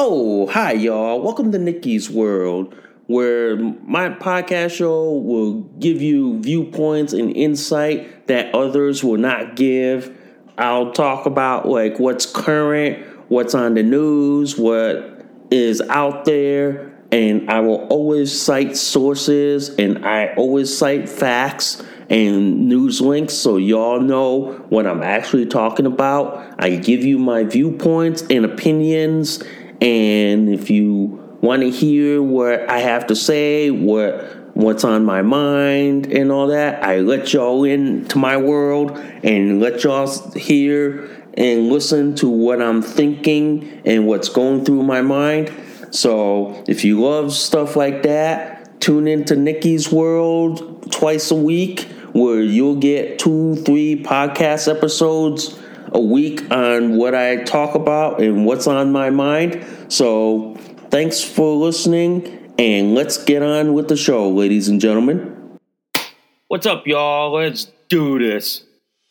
Oh, hi, y'all. Welcome to Nikki's World, where my podcast show will give you viewpoints and insight that others will not give. I'll talk about like what's current, what's on the news, what is out there, and I will always cite sources and I always cite facts and news links so y'all know what I'm actually talking about. I give you my viewpoints and opinions, and if you want to hear what I have to say, what's on my mind and all that, I let y'all into my world and let y'all hear and listen to what I'm thinking and what's going through my mind. So if you love stuff like that, tune into Nikki's World twice a week, where you'll get 2-3 podcast episodes a week on what I talk about and what's on my mind. So thanks for listening, and let's get on with the show, ladies and gentlemen. What's up, y'all? Let's do this.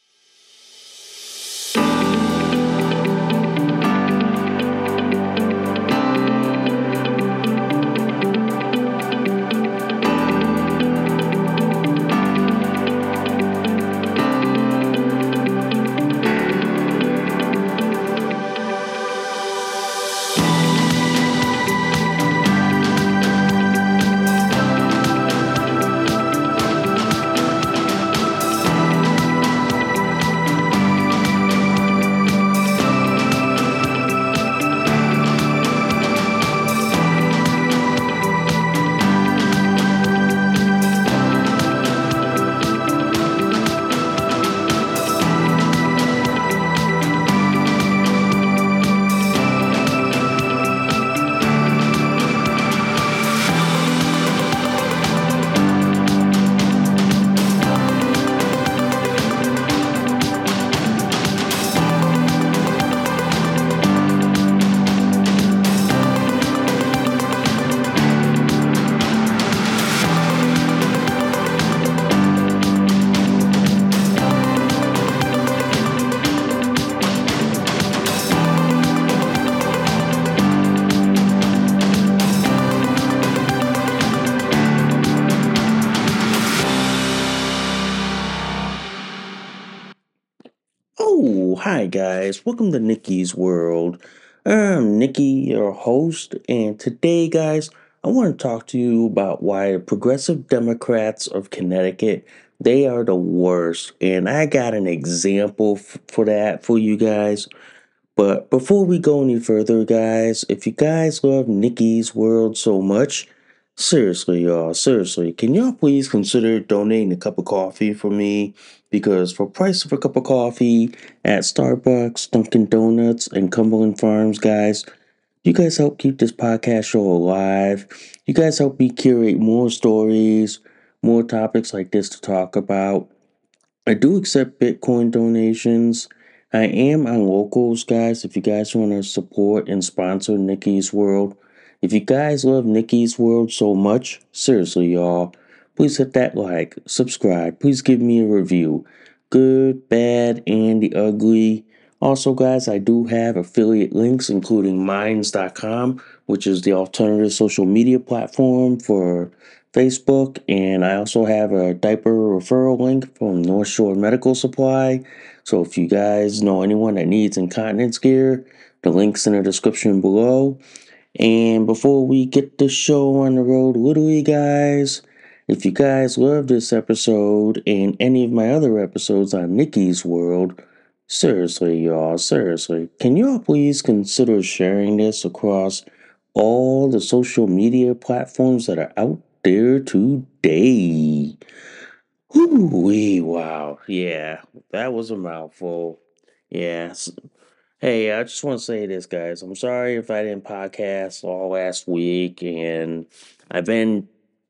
Oh, hi guys. Welcome to Nikki's World. I'm Nikki, your host, and today, guys, I want to talk to you about why the Progressive Democrats of Connecticut, they are the worst. And I got an example for that for you guys. But before we go any further, guys, if you guys love Nikki's World so much, seriously, y'all, seriously, can y'all please consider donating a cup of coffee for me? Because for price of a cup of coffee at Starbucks, Dunkin' Donuts, and Cumberland Farms, guys, you guys help keep this podcast show alive. You guys help me curate more stories, more topics like this to talk about. I do accept Bitcoin donations. I am on Locals, guys, if you guys want to support and sponsor Nikki's World. If you guys love Nikki's World so much, seriously, y'all, please hit that like, subscribe, please give me a review. Good, bad, and the ugly. Also, guys, I do have affiliate links, including Minds.com, which is the alternative social media platform for Facebook, and I also have a diaper referral link from North Shore Medical Supply. So if you guys know anyone that needs incontinence gear, the link's in the description below. And before we get the show on the road, literally, guys, if you guys love this episode and any of my other episodes on Nikki's World, seriously, y'all, seriously, can y'all please consider sharing this across all the social media platforms that are out there today? Whoo-wee, wow. Yeah, that was a mouthful. Yeah. Hey, I just want to say this, guys. I'm sorry if I didn't podcast all last week, and I've been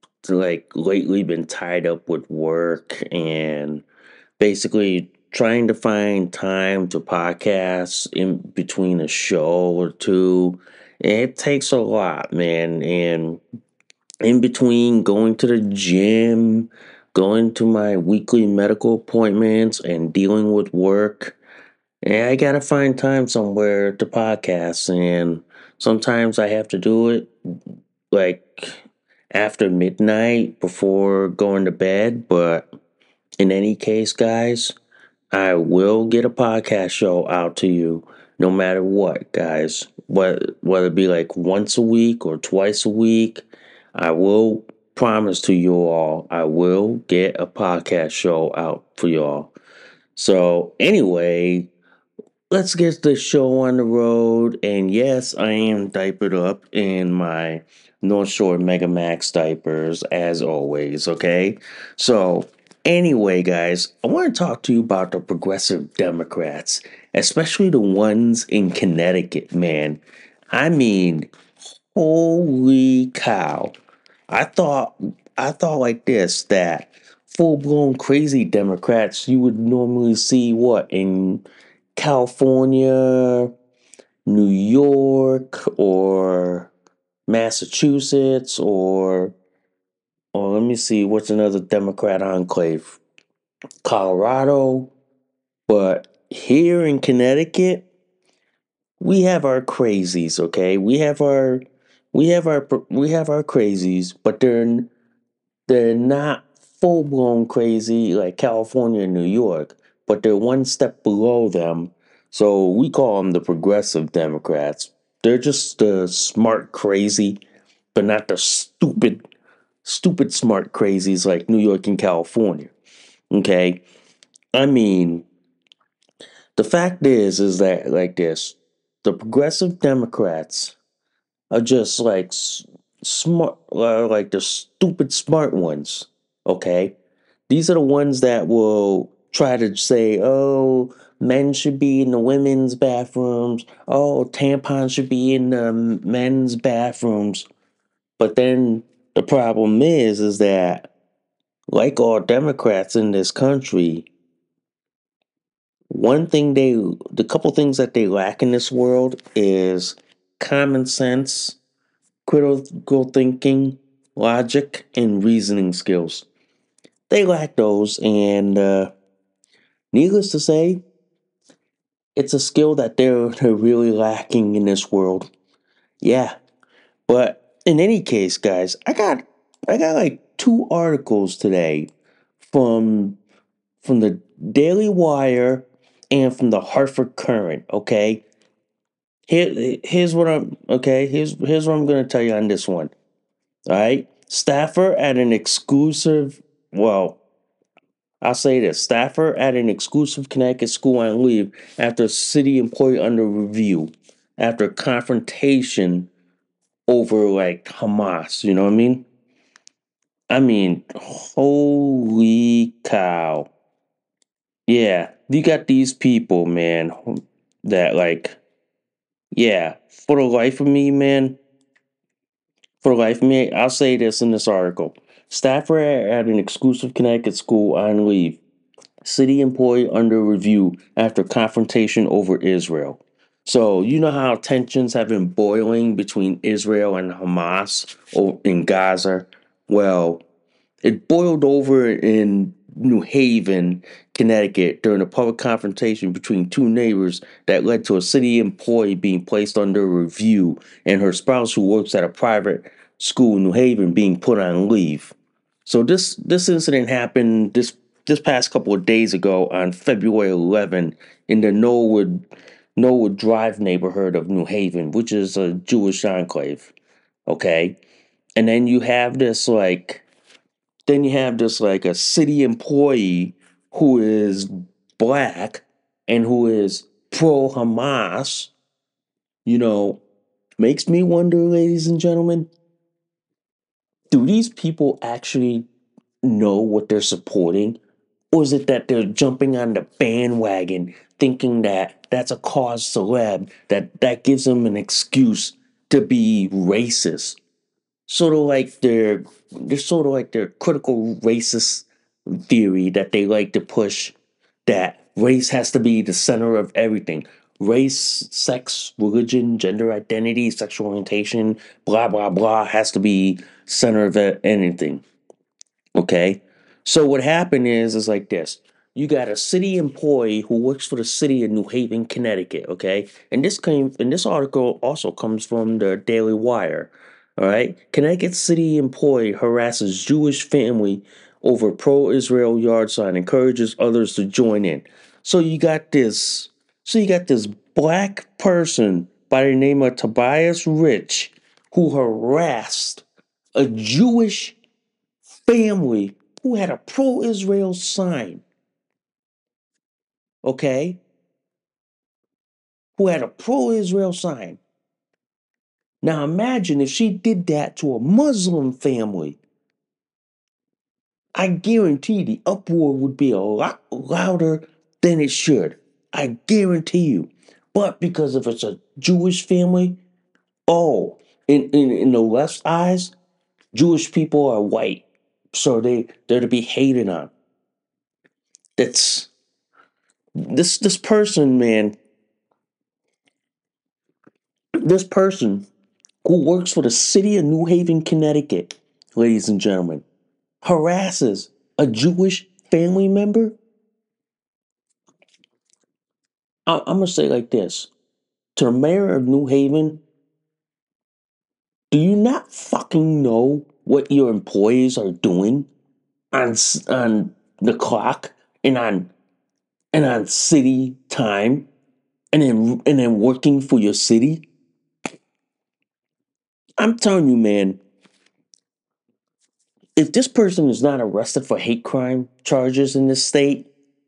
lately been tied up with work and basically trying to find time to podcast in between a show or two. It takes a lot, man, and in between going to the gym, going to my weekly medical appointments, and dealing with work, And I gotta find time somewhere to podcast, and sometimes I have to do it like after midnight before going to bed. But in any case, guys, I will get a podcast show out to you no matter what, guys. Whether it be like once a week or twice a week, I will promise to you all I will get a podcast show out for y'all. So anyway, let's get the show on the road. And yes, I am diapered up in my North Shore Mega Max diapers, as always, okay? So, anyway, guys, I want to talk to you about the progressive Democrats, especially the ones in Connecticut, man. I mean, holy cow. I thought I thought like this that full blown crazy Democrats you would normally see what in California, New York, or Massachusetts, or let me see what's another Democrat enclave, Colorado. But here in Connecticut, we have our crazies. Okay, we have our crazies, but they're not full blown crazy like California and New York, but they're one step below them. So we call them the progressive Democrats. They're just the smart crazy, but not the stupid smart crazies like New York and California. Okay? I mean, the fact is that like this, the progressive Democrats are just like smart, like the stupid smart ones. Okay, these are the ones that will try to say, "Oh, men should be in the women's bathrooms. Oh, tampons should be in the men's bathrooms." But then the problem is that like all Democrats in this country, the couple things that they lack in this world is common sense, critical thinking, logic, and reasoning skills. They lack those, and needless to say, it's a skill that they're really lacking in this world. Yeah, but in any case, guys, I got like two articles today from the Daily Wire and from the Hartford Current. Okay, here's what I'm okay. Here's what I'm gonna tell you on this one. All right. Staffer at an exclusive, well, I'll say this staffer at an exclusive Connecticut school on leave after city employee under review after confrontation over like Hamas. You know what I mean? I mean, holy cow. Yeah. You got these people, man, that like, yeah, for the life of me, man, for the life of me, I'll say this in this article. Staffer at an exclusive Connecticut school on leave. City employee under review after confrontation over Israel. So, you know how tensions have been boiling between Israel and Hamas in Gaza? Well, it boiled over in New Haven, Connecticut during a public confrontation between two neighbors that led to a city employee being placed under review and her spouse, who works at a private school in New Haven, being put on leave. So this incident happened this past couple of days ago on February 11 in the Norwood Drive neighborhood of New Haven, which is a Jewish enclave. Okay, and then you have this like a city employee who is black and who is pro Hamas. You know, makes me wonder, ladies and gentlemen, do these people actually know what they're supporting? Or is it that they're jumping on the bandwagon thinking that that's a cause celeb, that gives them an excuse to be racist? Sort of like they're sort of like their critical racist theory that they like to push, that race has to be the center of everything. Race, sex, religion, gender identity, sexual orientation, blah blah blah has to be center of anything. Okay? So what happened is like this. you got a city employee who works for the city of New Haven, Connecticut, okay? And this article also comes from the Daily Wire. All right? Connecticut city employee harasses Jewish family over pro-Israel yard sign, encourages others to join in. So you got this you got this black person by the name of Tobias Rich who harassed a Jewish family who had a pro-Israel sign, okay? Who had a pro-Israel sign. Now imagine if she did that to a Muslim family. I guarantee the uproar would be a lot louder than it should. I guarantee you. But because if it's a Jewish family, oh, in the left's eyes, Jewish people are white. So they're to be hated on. That's this person, man. This person who works for the city of New Haven, Connecticut, ladies and gentlemen, harasses a Jewish family member. I'm gonna say it like this to the mayor of New Haven: do you not fucking know what your employees are doing on the clock and on city time, and then working for your city? I'm telling you, man. If this person is not arrested for hate crime charges in this state,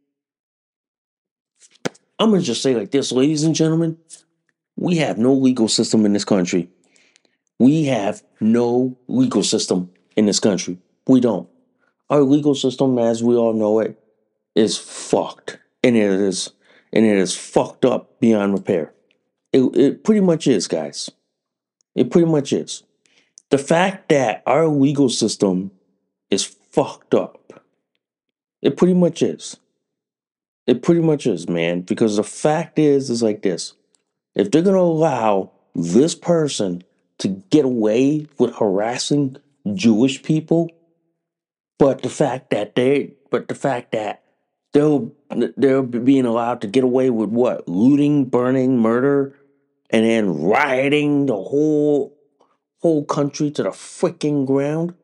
I'm gonna just say like this, ladies and gentlemen, we have no legal system in this country. We have no legal system in this country. We don't. Our legal system, as we all know it, is fucked. And it is fucked up beyond repair. It pretty much is, guys. It pretty much is. The fact that our legal system is fucked up. It pretty much is. It pretty much is, man. Because the fact is like this. If they're gonna allow this person to get away with harassing Jewish people, but the fact that they're being allowed to get away with what? Looting, burning, murder, and then rioting the whole country to the freaking ground.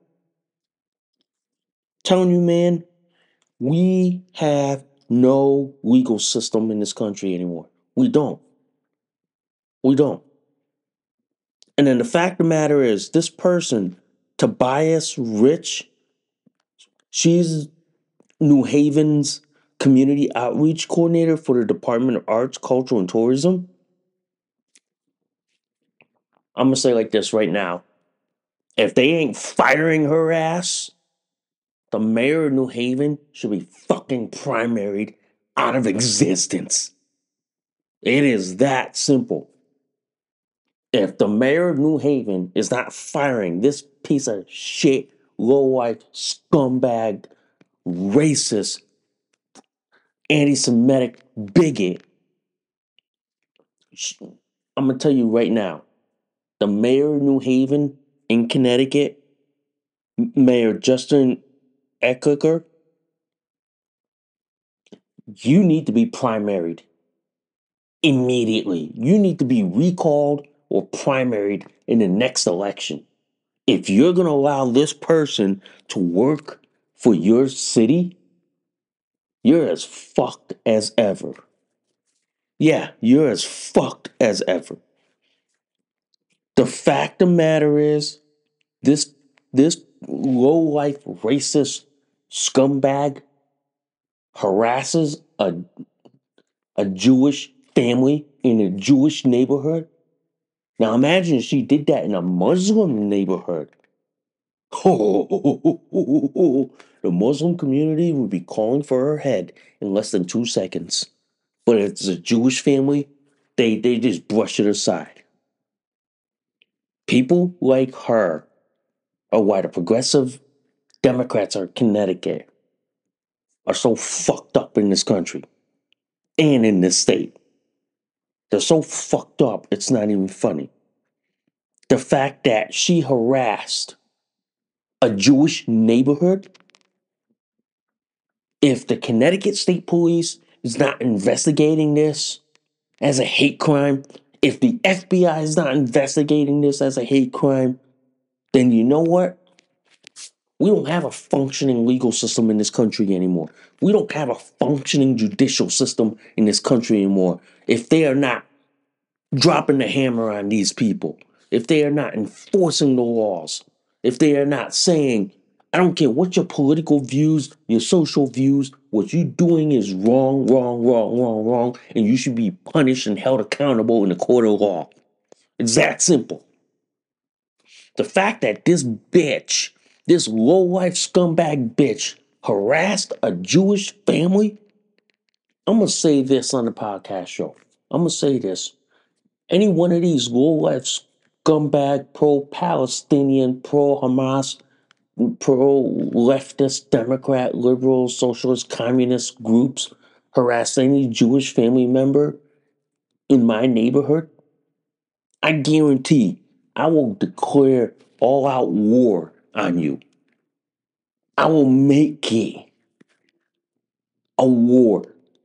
Telling you, man, we have no legal system in this country anymore. We don't. We don't. And then the fact of the matter is, this person, Tobias Rich, she's New Haven's community outreach coordinator for the Department of Arts, Culture, and Tourism. I'm gonna say like this right now. If they ain't firing her ass, the mayor of New Haven should be fucking primaried out of existence. It is that simple. If the mayor of New Haven is not firing this piece of shit, low-life, scumbag, racist, anti-Semitic bigot, I'm gonna tell you right now, the mayor of New Haven in Connecticut, Mayor Justin Ecklicker, you need to be primaried immediately. You need to be recalled or primaried in the next election. If you're gonna allow this person to work for your city, you're as fucked as ever. Yeah, you're as fucked as ever. The fact of the matter is, this this low life racist scumbag harasses a Jewish family in a Jewish neighborhood. Now imagine if she did that in a Muslim neighborhood. The Muslim community would be calling for her head in less than 2 seconds. But if it's a Jewish family, they just brush it aside. People like her are why the progressive Democrats are Connecticut are so fucked up in this country and in this state. They're so fucked up, it's not even funny. The fact that she harassed a Jewish neighborhood, If the Connecticut State Police is not investigating this as a hate crime, if the FBI is not investigating this as a hate crime, then you know what? We don't have a functioning legal system in this country anymore. We don't have a functioning judicial system in this country anymore if they are not dropping the hammer on these people, if they are not enforcing the laws, if they are not saying, I don't care what your political views, your social views, what you're doing is wrong, wrong, wrong, wrong, wrong, and you should be punished and held accountable in the court of law. It's that simple. The fact that this bitch, this low-life scumbag bitch, harassed a Jewish family, I'm going to say this on the podcast show. I'm going to say this. Any one of these low-life scumbag, pro-Palestinian, pro-Hamas, pro-leftist, Democrat, liberal, socialist, communist groups harass any Jewish family member in my neighborhood, I guarantee I will declare all-out war on you. I will make it a war.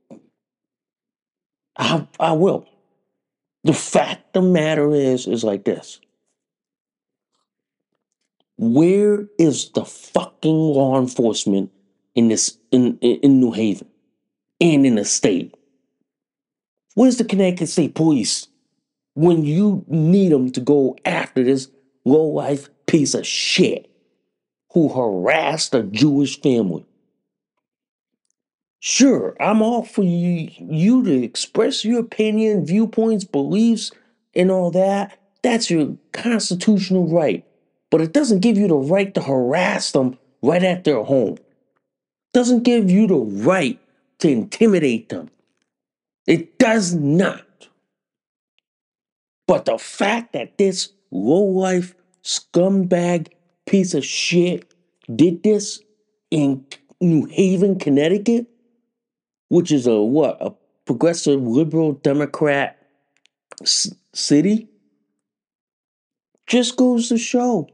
I will. The fact of the matter is like this. Where is the fucking law enforcement in this in New Haven and in the state? Where's the Connecticut State Police when you need them to go after this low life piece of shit who harassed a Jewish family? Sure, I'm all for you to express your opinion, viewpoints, beliefs, and all that. That's your constitutional right. But it doesn't give you the right to harass them right at their home. Doesn't give you the right to intimidate them. It does not. But the fact that this low-life scumbag piece of shit did this in New Haven, Connecticut, which is a progressive liberal Democrat city, just goes to show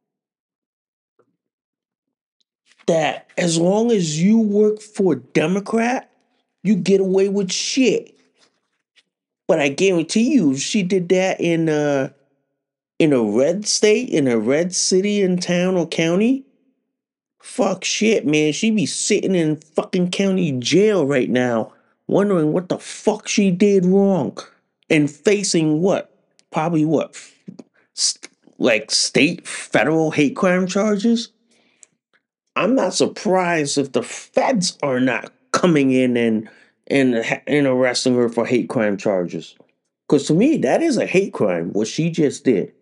that as long as you work for a Democrat, you get away with shit. But I guarantee you, if she did that in a red state, in a red city and town or county, fuck shit, man. She'd be sitting in fucking county jail right now, wondering what the fuck she did wrong. And facing what? Probably what? Like state, federal hate crime charges? I'm not surprised if the feds are not coming in and arresting her for hate crime charges. Because to me, that is a hate crime, what she just did.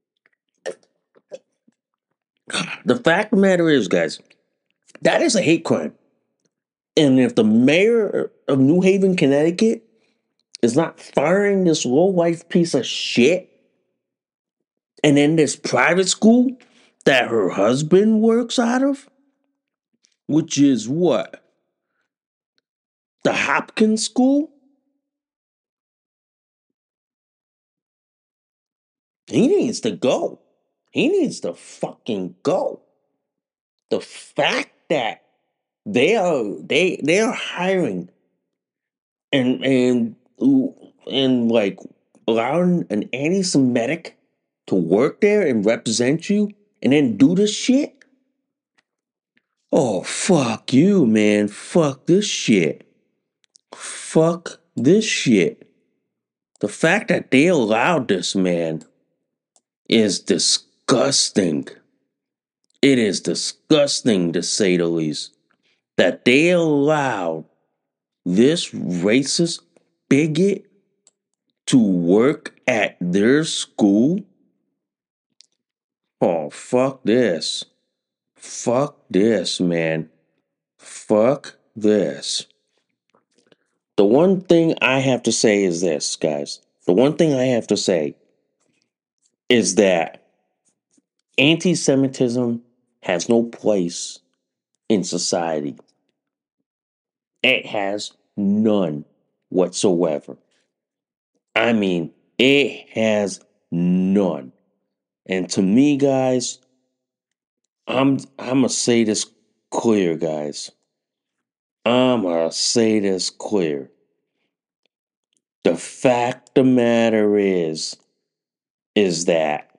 The fact of the matter is, guys, that is a hate crime. And if the mayor of New Haven, Connecticut is not firing this low life piece of shit, and then this private school that her husband works out of, which is what? The Hopkins School? He needs to go. He needs to fucking go. The fact that they are hiring and and like allowing an anti-Semitic to work there and represent you and then do this shit. Oh fuck you, man. Fuck this shit. Fuck this shit. The fact that they allowed this man is disgusting. It is disgusting to say the least. That they allowed this racist bigot to work at their school? Oh, fuck this. Fuck this, man. Fuck this. The one thing I have to say is this, guys. The one thing I have to say is that anti Semitism has no place in society. It has none whatsoever. I mean, it has none. And to me, guys, I'm gonna say this clear, guys. I'ma say this clear. The fact the matter is that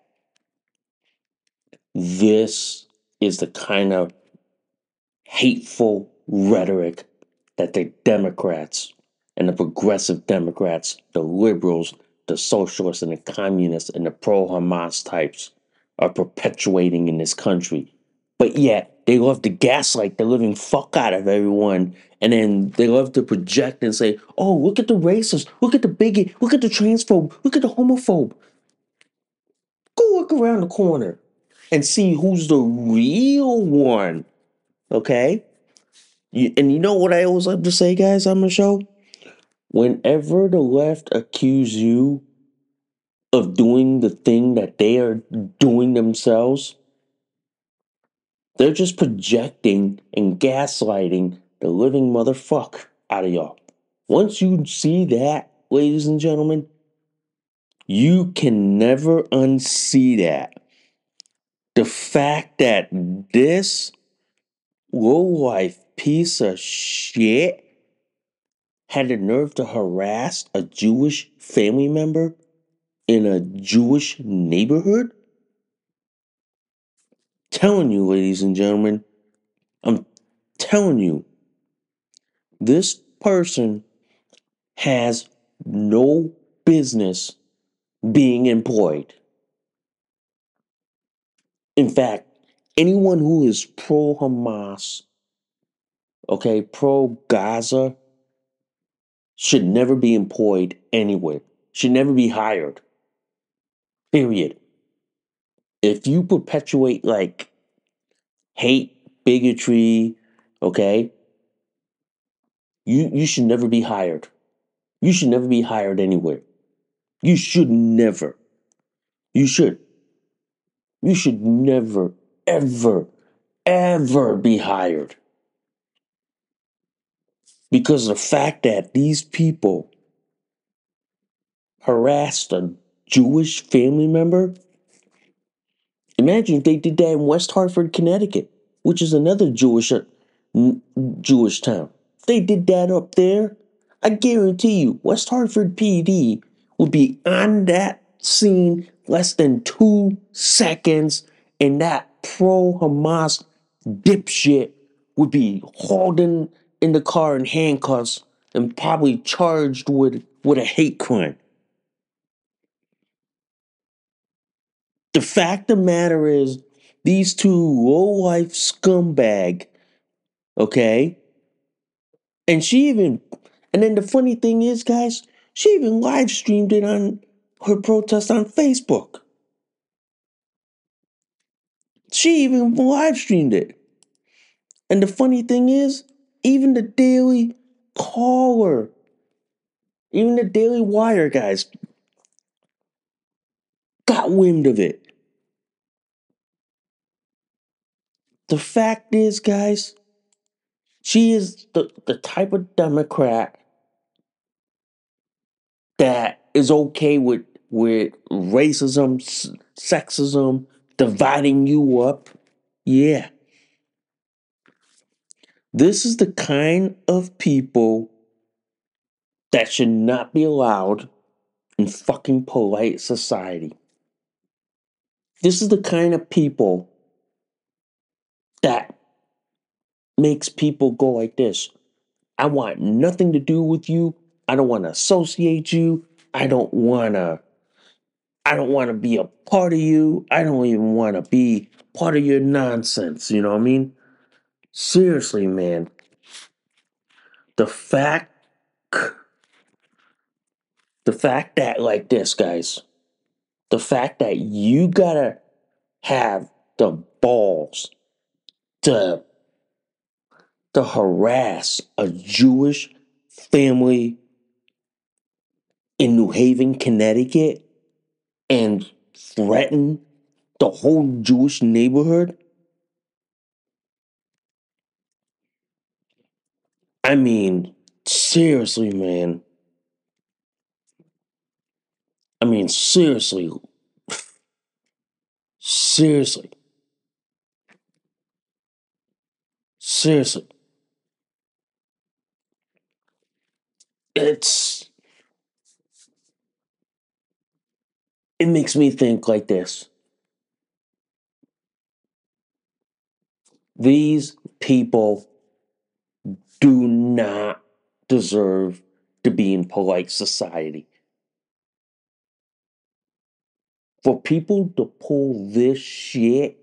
this is the kind of hateful rhetoric that the Democrats and the progressive Democrats, the liberals, the socialists, and the communists, and the pro Hamas types are perpetuating in this country. But yet, they love to gaslight the living fuck out of everyone. And then they love to project and say, oh, look at the racist, look at the bigot, look at the transphobe, look at the homophobe. Go look around the corner and see who's the real one. Okay? And you know what I always love to say, guys, on the show? Whenever the left accuse you of doing the thing that they are doing themselves, they're just projecting and gaslighting the living motherfuck out of y'all. Once you see that, ladies and gentlemen, you can never unsee that. The fact that this low life piece of shit had the nerve to harass a Jewish family member in a Jewish neighborhood? Telling you, ladies and gentlemen, I'm telling you, this person has no business being employed. In fact, anyone who is pro Hamas, okay, pro Gaza, should never be employed anywhere, should never be hired. Period. If you perpetuate like hate, bigotry, okay, you should never be hired. You should never be hired anywhere. You should never. You should. You should never, ever, ever be hired. Because the fact that these people harassed a Jewish family member, imagine if they did that in West Hartford, Connecticut, which is another Jewish town. If they did that up there, I guarantee you, West Hartford PD would be on that scene less than 2 seconds, and that pro Hamas dipshit would be hauled in the car in handcuffs and probably charged with a hate crime. The fact of the matter is, these two low-life scumbag, okay? And she even, and then the funny thing is, guys, she even live streamed it on her protest on Facebook. She even live streamed it. And the funny thing is, even the Daily Caller, even the Daily Wire guys got wind of it. The fact is, guys, she is the type of Democrat that is okay with racism, sexism, dividing you up. Yeah. This is the kind of people that should not be allowed in fucking polite society. This is the kind of people that makes people go like this. I want nothing to do with you. I don't want to associate you. I don't want to be a part of you. I don't even want to be part of your nonsense. You know what I mean? Seriously, man. The fact, the fact that like this, guys, the fact that you gotta have the balls to harass a Jewish family in New Haven, Connecticut, and threaten the whole Jewish neighborhood. I mean, seriously, man. I mean, seriously, seriously, seriously. it's it makes me think like this. These people do not deserve to be in polite society. For people to pull this shit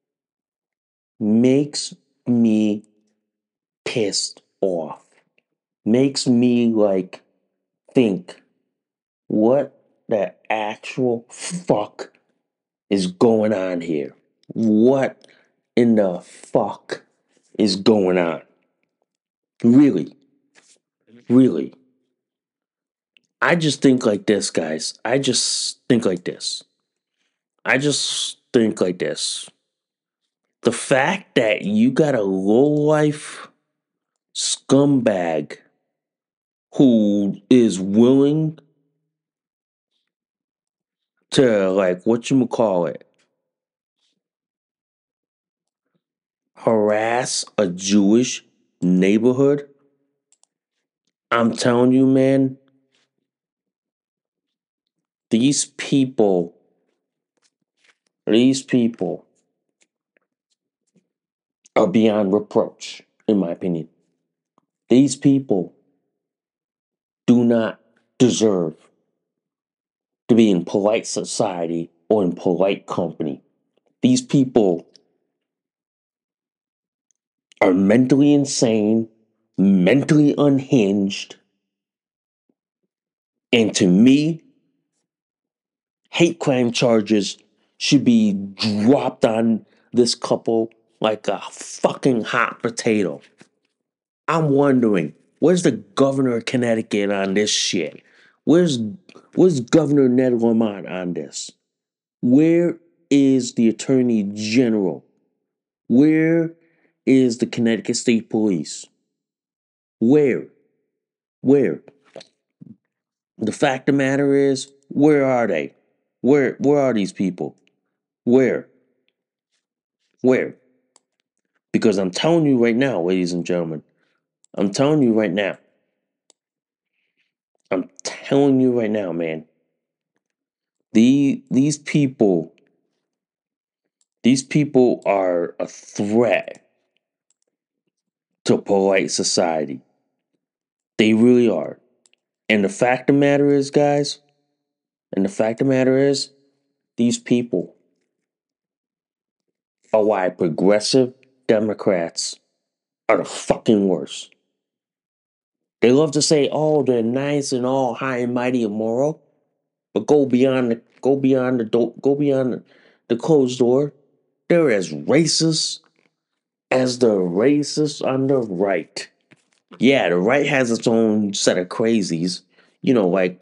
makes me pissed off. Makes me like think, what the actual fuck is going on here? What in the fuck is going on? Really, really. I just think like this, guys. I just think like this. I just think like this. The fact that you got a low life scumbag who is willing to, like, what you call it, harass a Jewish neighborhood. I'm telling you, man, these people, these people are beyond reproach, in my opinion. These people do not deserve to be in polite society or in polite company. These people are mentally insane, mentally unhinged, and to me, hate crime charges should be dropped on this couple like a fucking hot potato. I'm wondering, where's the governor of Connecticut on this shit? Where's where's Governor Ned Lamont on this? Where is the Attorney General? Where is the Connecticut State Police? Where? Where? The fact of the matter is, where are they? Where are these people? Where? Where? Because I'm telling you right now, ladies and gentlemen, I'm telling you right now, I'm telling you right now, man, these people, these people are a threat to polite society. They really are. And the fact of the matter is, guys, and the fact of the matter is, these people are why progressive Democrats are the fucking worst. They love to say, "Oh, they're nice and all high and mighty and moral," but go beyond the closed door. They're as racist as the racists on the right. Yeah, the right has its own set of crazies. You know, like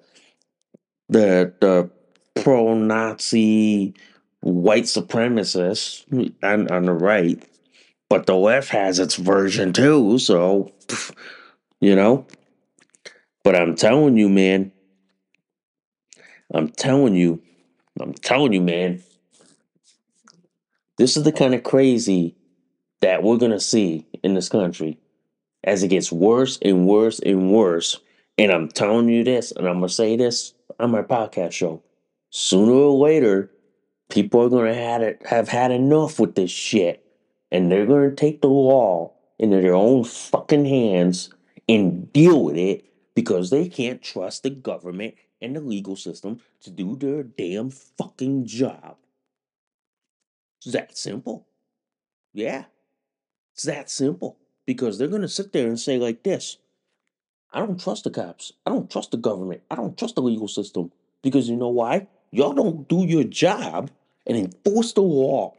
the pro-Nazi white supremacists on the right, but the left has its version too. So, you know. But I'm telling you, man. I'm telling you. I'm telling you, man. This is the kind of crazy that we're gonna see in this country as it gets worse and worse and worse. And I'm telling you this, and I'm gonna say this on my podcast show. Sooner or later, people are gonna have had enough with this shit, and they're gonna take the law into their own fucking hands and deal with it because they can't trust the government and the legal system to do their damn fucking job. It's that simple. Yeah, it's that simple. Because they're gonna sit there and say like this: I don't trust the cops. I don't trust the government. I don't trust the legal system. Because you know why? Y'all don't do your job and enforce the law.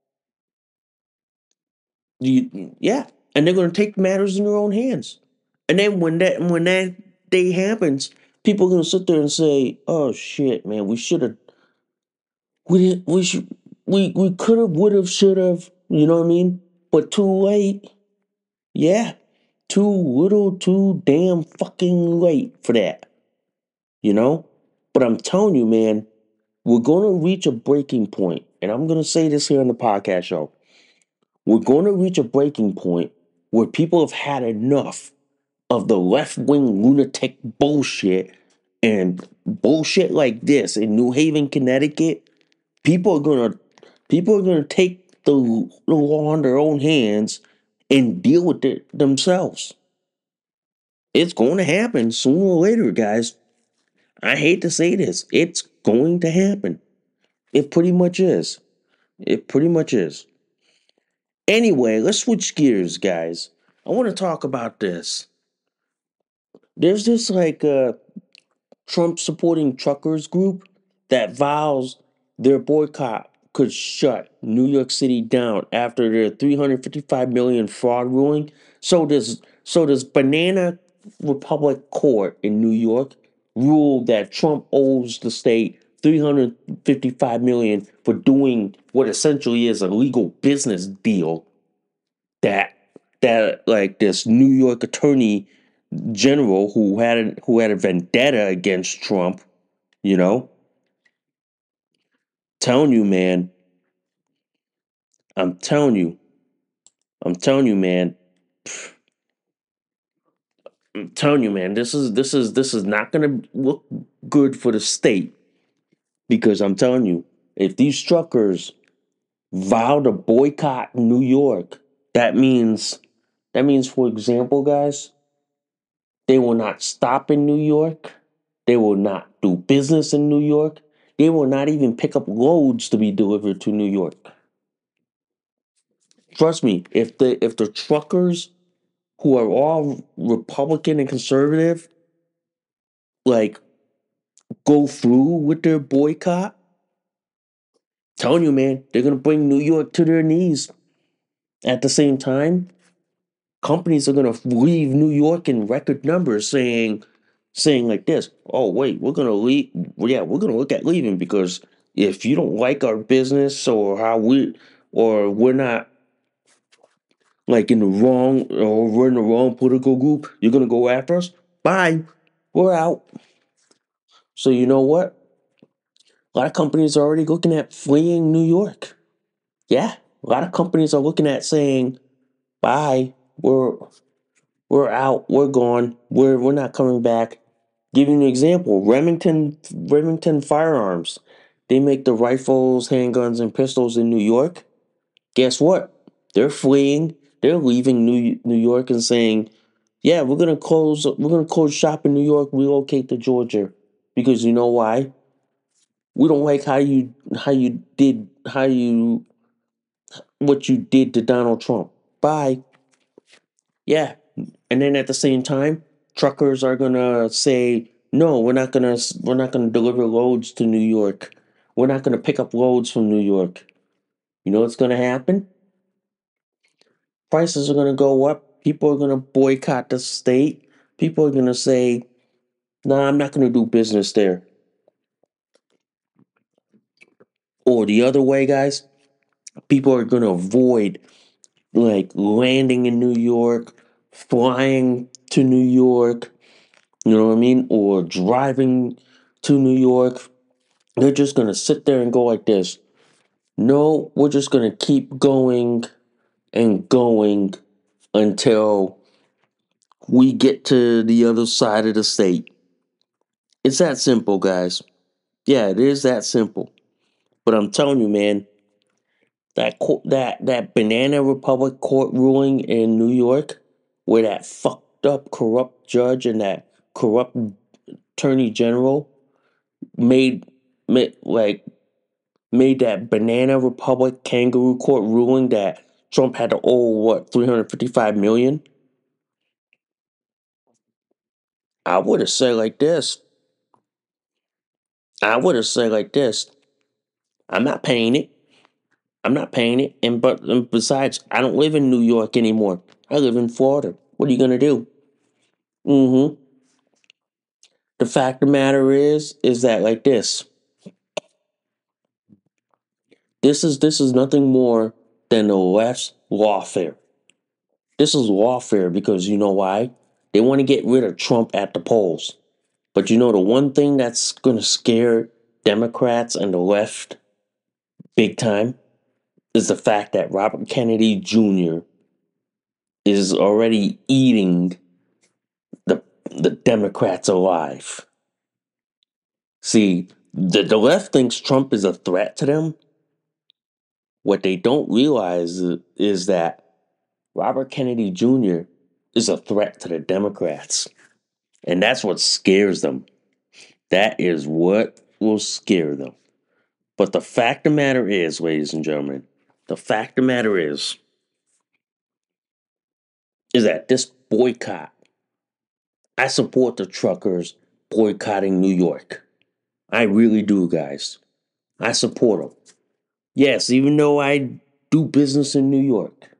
Yeah. And they're gonna take matters in their own hands. And then when that day happens, people are gonna sit there and say, "Oh shit, man, we should have, we didn't, we should, we could have, would have, should have." You know what I mean? But too late. Yeah, too little, too damn fucking late for that. You know? But I'm telling you, man, we're going to reach a breaking point, and I'm going to say this here on the podcast show. We're going to reach a breaking point where people have had enough of the left wing lunatic bullshit and bullshit like this in New Haven, Connecticut, people are gonna people are gonna take the law in their own hands and deal with it themselves. It's going to happen sooner or later, guys. I hate to say this. It's going to happen. It pretty much is. It pretty much is. Anyway, let's switch gears, guys. I want to talk about this. There's this Trump supporting truckers group that vows their boycott could shut New York City down after their 355 million fraud ruling. So this Banana Republic Court in New York ruled that Trump owes the state 355 million for doing what essentially is a legal business deal that like this New York attorney general who had a vendetta against Trump, you know, telling you, man, I'm telling you, I'm telling you, man, I'm telling you, man, this is not gonna look good for the state because I'm telling you, if these truckers vow to boycott New York, that means for example, guys, they will not stop in New York. They will not do business in New York. They will not even pick up loads to be delivered to New York. Trust me, if the truckers who are all Republican and conservative like go through with their boycott, telling you, man, they're gonna bring New York to their knees. At the same time, companies are gonna leave New York in record numbers, saying like this. Oh wait, we're gonna leave. Yeah, we're gonna look at leaving because if you don't like our business or how we're not like in the wrong or we're in the wrong political group, you're gonna go after us. Bye, we're out. So you know what? A lot of companies are already looking at fleeing New York. Yeah, a lot of companies are looking at saying, "Bye, we're out, we're gone, we're not coming back." Give you an example: Remington Firearms. They make the rifles, handguns, and pistols in New York. Guess what? They're fleeing. They're leaving New York and saying, "Yeah, we're gonna close shop in New York, relocate to Georgia," because you know why? We don't like how you what you did to Donald Trump. Bye. Yeah. And then at the same time, truckers are gonna say, no, we're not gonna deliver loads to New York. We're not gonna pick up loads from New York. You know what's gonna happen? Prices are gonna go up. People are gonna boycott the state. People are gonna say, nah, I'm not gonna do business there. Or the other way, guys, people are gonna avoid like landing in New York, flying to New York, you know what I mean? Or driving to New York. They're just gonna sit there and go like this. No, we're just gonna keep going and going until we get to the other side of the state. It's that simple, guys. Yeah, it is that simple. But I'm telling you, man, that Banana Republic court ruling in New York, where that fucked up corrupt judge and that corrupt attorney general made made that Banana Republic kangaroo court ruling that Trump had to owe what 355 million. I would have said like this. I would have said like this. I'm not paying it. I'm not paying it. And besides, I don't live in New York anymore. I live in Florida. What are you gonna do? Mm-hmm. The fact of the matter is that like this. This is nothing more than the left's lawfare. This is lawfare because you know why? They want to get rid of Trump at the polls. But you know the one thing that's gonna scare Democrats and the left big time is the fact that Robert Kennedy Jr. is already eating the Democrats alive. See, the left thinks Trump is a threat to them. What they don't realize is that Robert Kennedy Jr. is a threat to the Democrats. And that's what scares them. That is what will scare them. But the fact of the matter is, ladies and gentlemen, the fact of the matter is that this boycott, I support the truckers boycotting New York. I really do, guys. I support them. Yes, even though I do business in New York,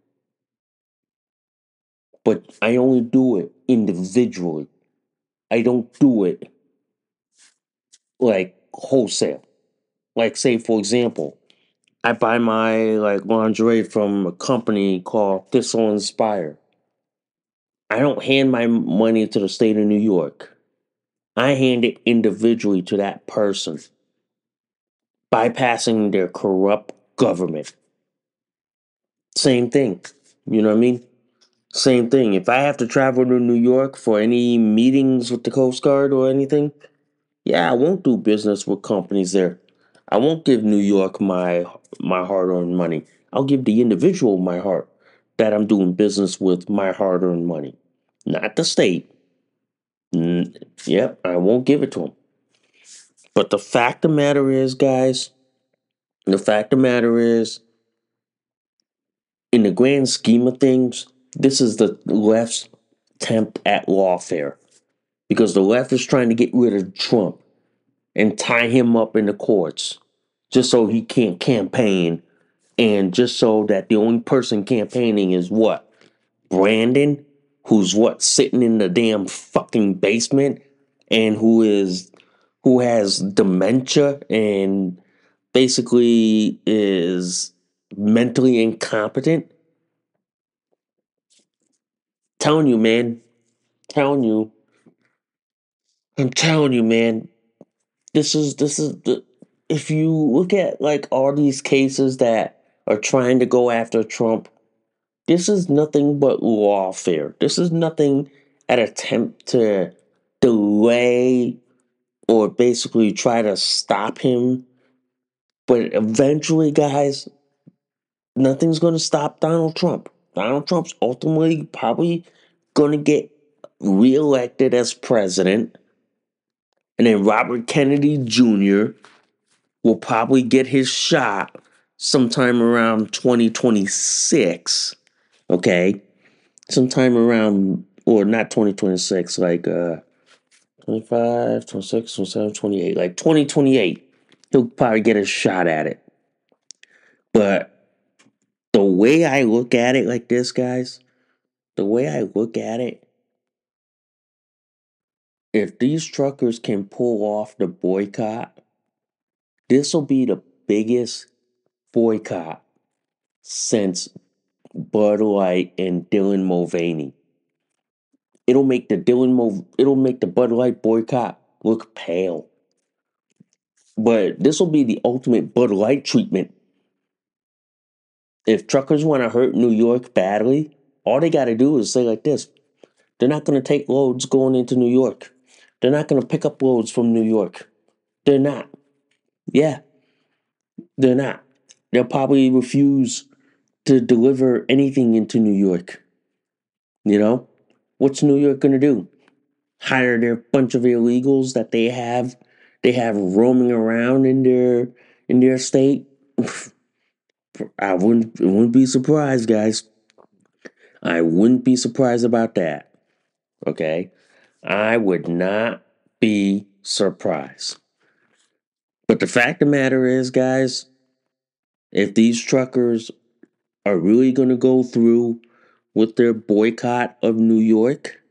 but I only do it individually. I don't do it like wholesale. Like, say, for example, I buy my like lingerie from a company called Thistle Inspire. I don't hand my money to the state of New York. I hand it individually to that person, bypassing their corrupt government. Same thing. You know what I mean? Same thing. If I have to travel to New York for any meetings with the Coast Guard or anything, yeah, I won't do business with companies there. I won't give New York my hard-earned money. I'll give the individual my heart that I'm doing business with my hard-earned money, not the state. Yep, I won't give it to them. But the fact of the matter is, guys, the fact of the matter is, in the grand scheme of things, this is the left's attempt at lawfare because the left is trying to get rid of Trump and tie him up in the courts just so he can't campaign and just so that the only person campaigning is what? Brandon, who's what, sitting in the damn fucking basement and who has dementia and basically is mentally incompetent. Telling you, man. Telling you. I'm telling you, man. This is the if you look at like all these cases that are trying to go after Trump, this is nothing but lawfare. This is nothing an attempt to delay or basically try to stop him. But eventually, guys, nothing's going to stop Donald Trump. Donald Trump's ultimately probably going to get reelected as president. And then Robert Kennedy Jr. will probably get his shot sometime around 2026. Okay? Sometime around, or not 2026, like 25, 26, 27, 28, like 2028. He'll probably get a shot at it. But the way I look at it like this, guys, the way I look at it, if these truckers can pull off the boycott, this will be the biggest boycott since Bud Light and Dylan Mulvaney. It'll make the Bud Light boycott look pale. But this will be the ultimate Bud Light treatment. If truckers want to hurt New York badly, all they got to do is say like this. They're not going to take loads going into New York. They're not going to pick up loads from New York. They're not. Yeah, they're not. They'll probably refuse to deliver anything into New York. You know? What's New York going to do? Hire their bunch of illegals that they have roaming around in their state? I wouldn't be surprised, guys. I wouldn't be surprised about that. Okay? I would not be surprised. But the fact of the matter is, guys, if these truckers are really going to go through with their boycott of New York,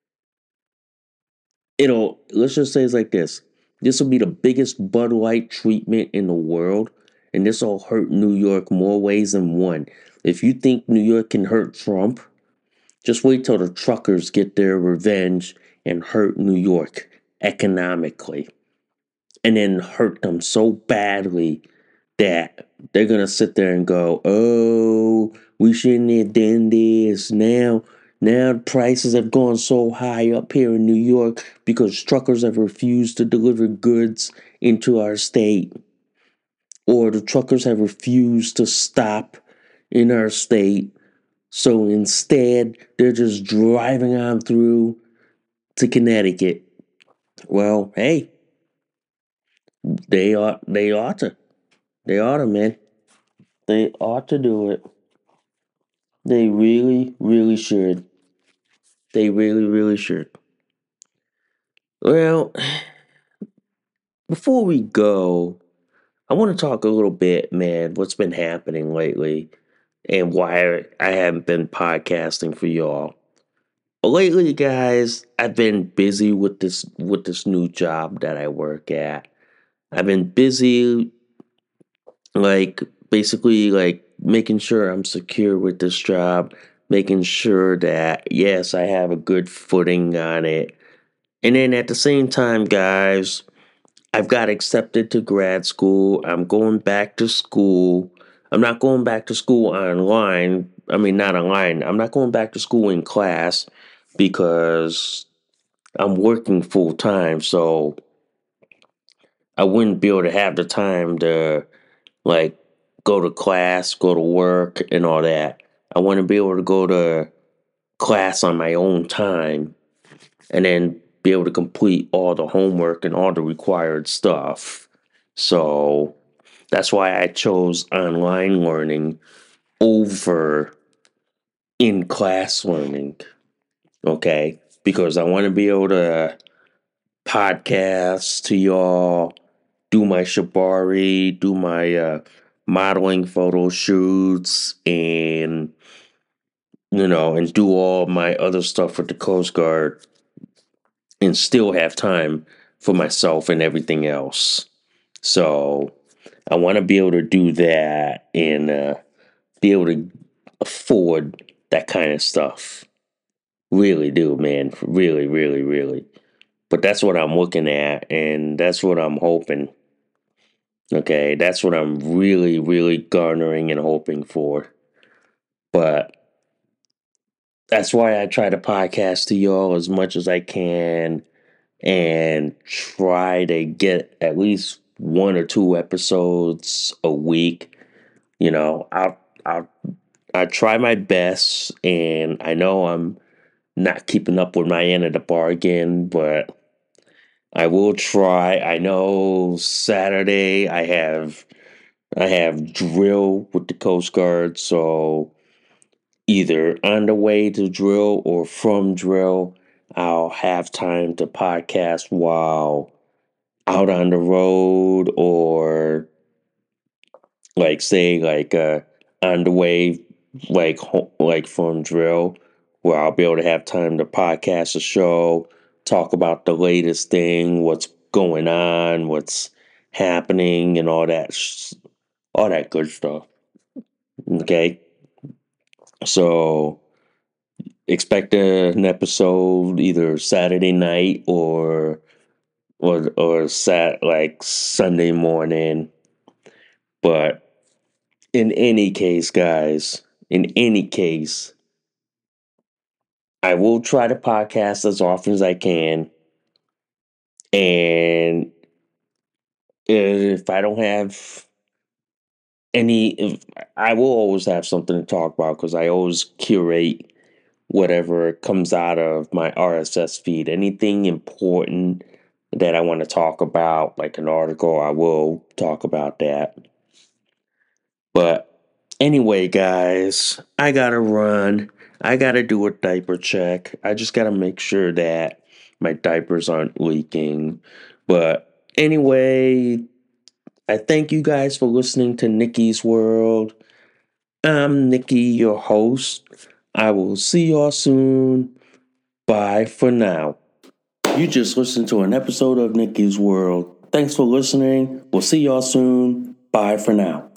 let's just say it's like this. This will be the biggest Bud Light treatment in the world, and this will hurt New York more ways than one. If you think New York can hurt Trump, just wait till the truckers get their revenge and hurt New York economically. And then hurt them so badly that they're going to sit there and go, oh, we shouldn't have done this. Now Now prices have gone so high up here in New York because truckers have refused to deliver goods into our state, or the truckers have refused to stop in our state. So instead, they're just driving on through to Connecticut. Well, hey, they ought to, man. They ought to do it. They really, really should. They really, really should. Well, before we go, I want to talk a little bit, man, what's been happening lately and why I haven't been podcasting for y'all. Lately, guys, I've been busy with this new job that I work at. I've been busy, like, basically, like, making sure I'm secure with this job, making sure that, yes, I have a good footing on it. And then at the same time, guys, I've got accepted to grad school. I'm going back to school. I'm not going back to school online. I mean, not online. I'm not going back to school in class because I'm working full time. So I wouldn't be able to have the time to, like, go to class, go to work, and all that. I want to be able to go to class on my own time and then be able to complete all the homework and all the required stuff. So that's why I chose online learning over in class learning. Okay. Because I want to be able to podcast to y'all, do my shibari, do my modeling photo shoots, and and do all my other stuff with the Coast Guard, and still have time for myself and everything else. So I want to be able to do that and be able to afford that kind of stuff. Really do, man. Really, really, really. But that's what I'm looking at, and that's what I'm hoping. Okay, that's what I'm really, really garnering and hoping for. But that's why I try to podcast to y'all as much as I can and try to get at least one or two episodes a week. You know, I'll I try my best, and I know I'm not keeping up with my end of the bargain, but I will try. I know Saturday I have drill with the Coast Guard, so either on the way to drill or from drill, I'll have time to podcast while out on the road, or like say on the way, like from drill, where I'll be able to have time to podcast a show, talk about the latest thing, what's going on, what's happening, and all that good stuff. Okay, so expect an episode either Saturday night or like Sunday morning. But in any case, guys, in any case, I will try to podcast as often as I can. And if I don't have if I will always have something to talk about because I always curate whatever comes out of my RSS feed. Anything important that I want to talk about, like an article, I will talk about that. But anyway, guys, I gotta run. I gotta do a diaper check. I just gotta make sure that my diapers aren't leaking. But anyway, I thank you guys for listening to Nikki's World. I'm Nikki, your host. I will see y'all soon. Bye for now. You just listened to an episode of Nikki's World. Thanks for listening. We'll see y'all soon. Bye for now.